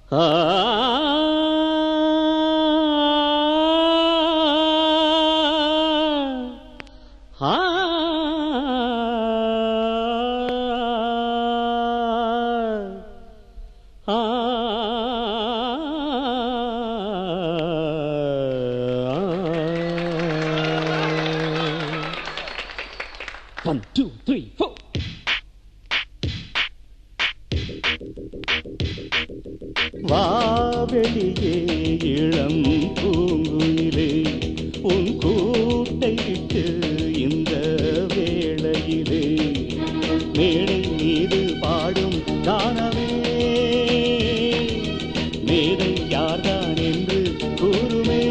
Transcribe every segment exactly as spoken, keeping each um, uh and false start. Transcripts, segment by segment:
One, two, three, four. வாவெளியே இளம் பூங்குயிலே உன் கூட்டை விட்டு இந்த வேளையிலே மேடை மீது பாடும் காணவே மேடை யார்தான் என்று கூறுமே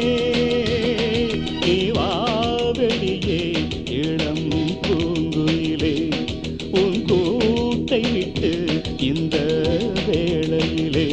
நீ வாவெளியே இளம் பூங்குயிலே உன் கூட்டை விட்டு இந்த வேளையிலே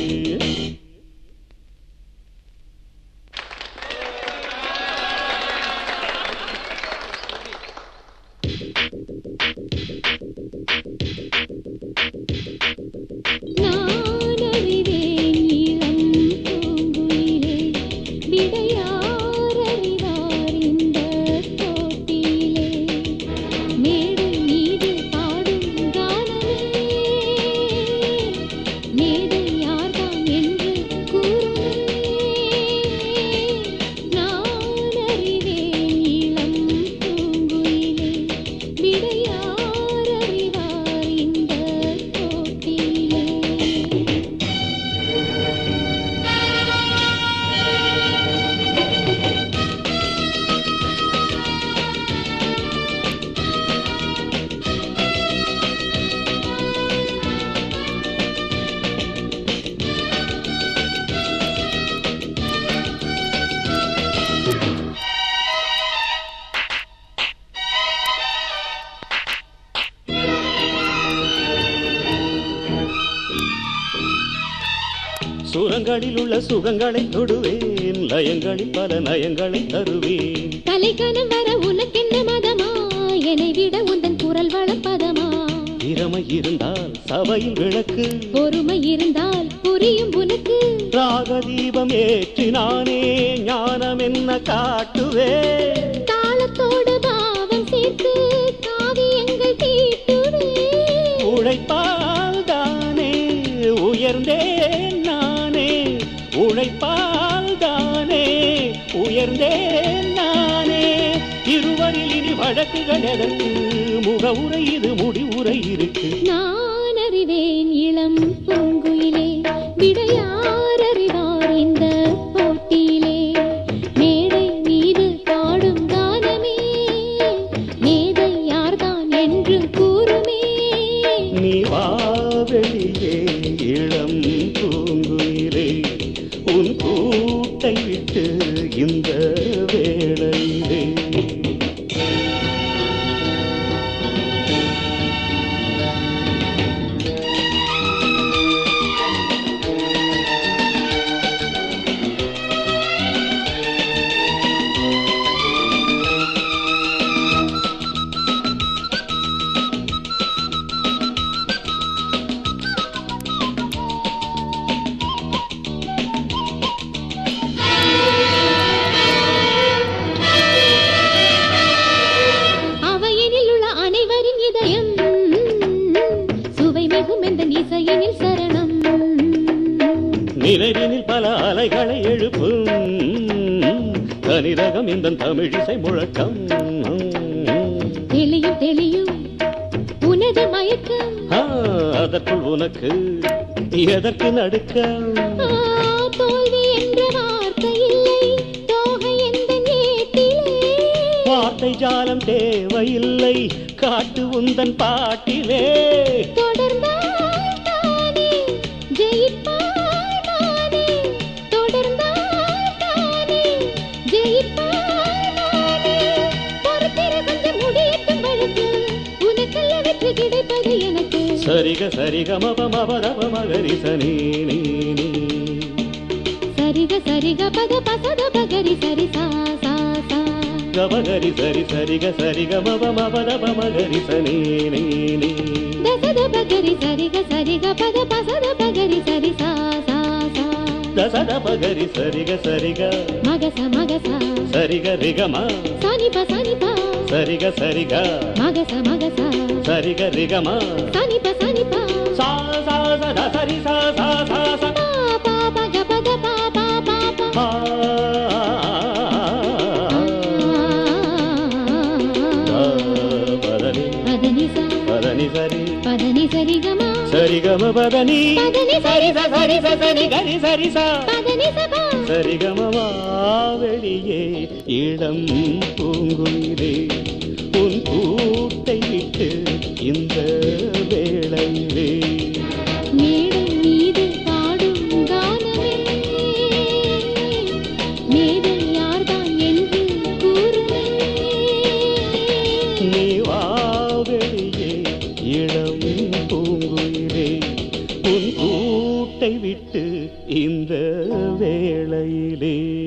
சுரங்களில் உள்ள சுகங்களை தொடுவேன் லயங்களில் பல நயங்களை தருவேன் தலைக்கணம் வர உனக்கென்ன மதமா என்னை விட உந்தன் குரல் வளப்பதமா திறமை இருந்தால் சபையில் விளக்கு பொறுமை இருந்தால் புரியும் உனக்கு ராக தீபம் ஏற்றினானே ஞானம் என்ன காட்டுவே தாளத்தோடு பாவம் சேர்த்து காவியங்கள் தீட்டுவே உழைப்பால் தானே உயர்ந்தேன் உழைப்பால் தானே உயர்ந்தேன் நானே இருவரில் இனி வழக்குகள் எதற்கு முகவுரை இது முடிவுரை இருக்கு நான் அறிவேன் இளம் பூங்குயிலே விடையார் அறிவார் இந்த போட்டியிலே மேடை மீது பாடும் கானமே மேதை யார்தான் என்று கூறுமே நீ வாவெளியே இளம் பூங்குயிலே உன் கூட்டை விட்டு இந்த வேளையிலே நினைவினில் பல அலைகளை எழுப்பும் தனிரகம் இந்த தமிழிசை முழக்கம் தெளியும் தெளியும் உனது மயக்கம் அதற்குள் உனக்கு எதற்கு நடுக்கம் தோல்வி என்ற வார்த்தை இல்லை தோகை எந்த நேட்டிலே வார்த்தை ஜாலம் தேவையில்லை காட்டு உந்தன் பாட்டிலே தொடர்ந்தால் தானே ஜெயிப்பா சரிக சரிக மப மபதப மகரி சனி நீ சரிக சரிக பத பசத பகரி சரி சா சா சா கபகரி சரி சரிக சரிக மப மபதப மகரி சனி நீ தசத பகரி சரிக சரிக பத பசத பகரி சரி சா சா சரி சரிக சரிக மகச மகச சரிக ரிகமா சனிப சனிப சரிக சரிக மகச மகச சரிக ரிகமா சனிப சனிப சா சா சத சரி சா சா சா சா பா பா பக பக பா பா பா பா பதனி பதனி சா பதனி சரி பதனி சரிகமா சரிகம பதனி பதனி சரி ச சரி ச சரி கரி சரி சா பதனி சபா சரிகமவா வெளியே இளம் பூங்குயிலே உன் கூட்டை விட்டு இந்த வேளையிலே மேடை மீது பாடும் கானமே மேதை யார்தான் என்று கூறுமே நீ வா வெளியே இளம் பூங்குயிலே உன் கூட்டை விட்டு இந்த வேளையிலே